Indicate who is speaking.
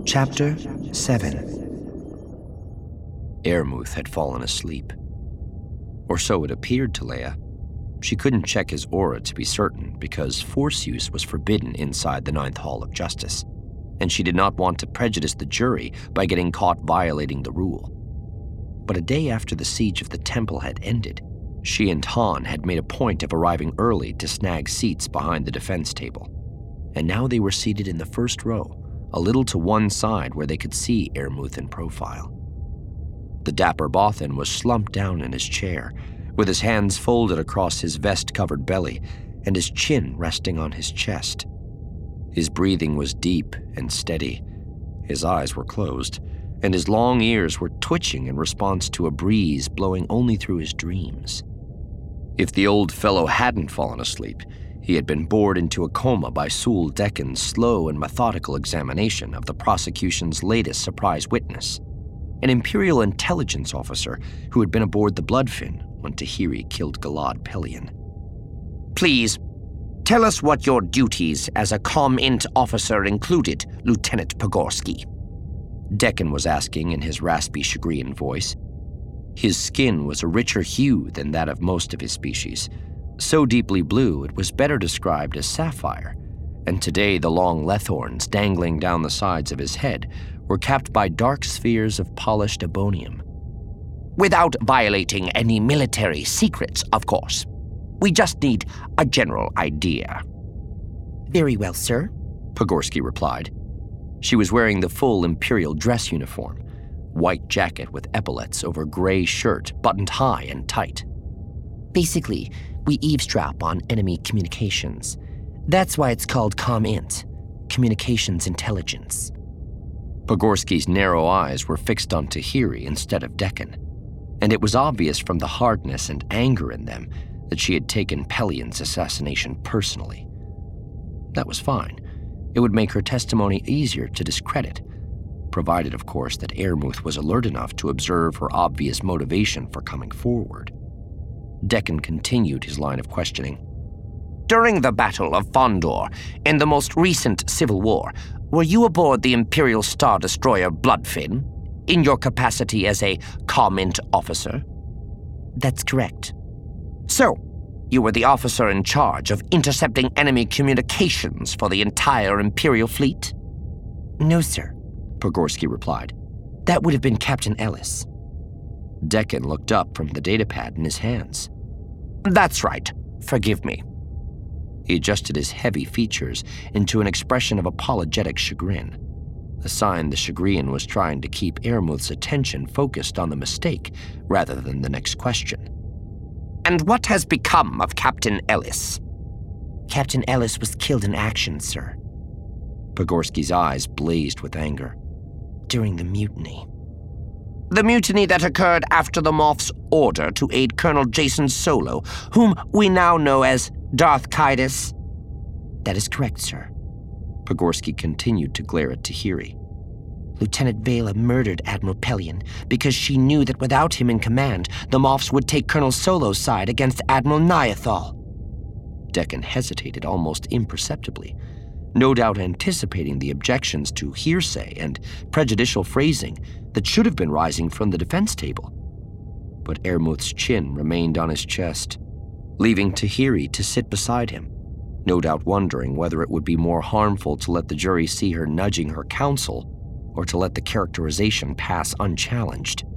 Speaker 1: Chapter 7.
Speaker 2: Airmuth had fallen asleep. Or so it appeared to Leia. She couldn't check his aura to be certain because force use was forbidden inside the Ninth Hall of Justice, and she did not want to prejudice the jury by getting caught violating the rule. But a day after the siege of the temple had ended, she and Han had made a point of arriving early to snag seats behind the defense table. And now they were seated in the first row, a little to one side where they could see Airmuth in profile. The dapper Bothan was slumped down in his chair, with his hands folded across his vest-covered belly and his chin resting on his chest. His breathing was deep and steady. His eyes were closed, and his long ears were twitching in response to a breeze blowing only through his dreams. If the old fellow hadn't fallen asleep, he had been bored into a coma by Sul Dekkan's slow and methodical examination of the prosecution's latest surprise witness, an Imperial intelligence officer who had been aboard the Bloodfin when Tahiri killed Galad Pelion.
Speaker 3: Please, tell us what your duties as a Com-Int officer included, Lieutenant Pogorsky.
Speaker 2: Dekkan was asking in his raspy Chagrian voice. His skin was a richer hue than that of most of his species, so deeply blue it was better described as sapphire, and today the long lethorns dangling down the sides of his head were capped by dark spheres of polished ebonium.
Speaker 3: Without violating any military secrets, of course. We just need a general idea.
Speaker 4: Very well, sir,
Speaker 2: Pogorsky replied. She was wearing the full Imperial dress uniform, white jacket with epaulets over gray shirt buttoned high and tight.
Speaker 4: Basically, we eavesdrop on enemy communications. That's why it's called Com-Int, Communications Intelligence.
Speaker 2: Pogorsky's narrow eyes were fixed on Tahiri instead of Dekkan, and it was obvious from the hardness and anger in them that she had taken Pelion's assassination personally. That was fine. It would make her testimony easier to discredit, provided, of course, that Airmuth was alert enough to observe her obvious motivation for coming forward. Dekkan continued his line of questioning.
Speaker 3: During the Battle of Fondor, in the most recent Civil War, were you aboard the Imperial Star Destroyer Bloodfin, in your capacity as a Com-Int officer?
Speaker 4: That's correct.
Speaker 3: So, you were the officer in charge of intercepting enemy communications for the entire Imperial fleet?
Speaker 4: No, sir,
Speaker 2: Pogorsky replied.
Speaker 4: That would have been Captain Ellis.
Speaker 2: Dekkan looked up from the datapad in his hands.
Speaker 3: That's right. Forgive me.
Speaker 2: He adjusted his heavy features into an expression of apologetic chagrin, a sign the Chagrian was trying to keep Airmuth's attention focused on the mistake rather than the next question.
Speaker 3: And what has become of Captain Ellis?
Speaker 4: Captain Ellis was killed in action, sir.
Speaker 2: Pogorsky's eyes blazed with anger.
Speaker 4: During the mutiny.
Speaker 3: The mutiny that occurred after the Moff's order to aid Colonel Jacen Solo, whom we now know as Darth Caedus?
Speaker 4: That is correct, sir.
Speaker 2: Pogorsky continued to glare at Tahiri.
Speaker 4: Lieutenant Vela murdered Admiral Pelion because she knew that without him in command, the Moffs would take Colonel Solo's side against Admiral Niathal.
Speaker 2: Dekkan hesitated almost imperceptibly, no doubt anticipating the objections to hearsay and prejudicial phrasing that should have been rising from the defense table. But Airmuth's chin remained on his chest, leaving Tahiri to sit beside him, no doubt wondering whether it would be more harmful to let the jury see her nudging her counsel or to let the characterization pass unchallenged.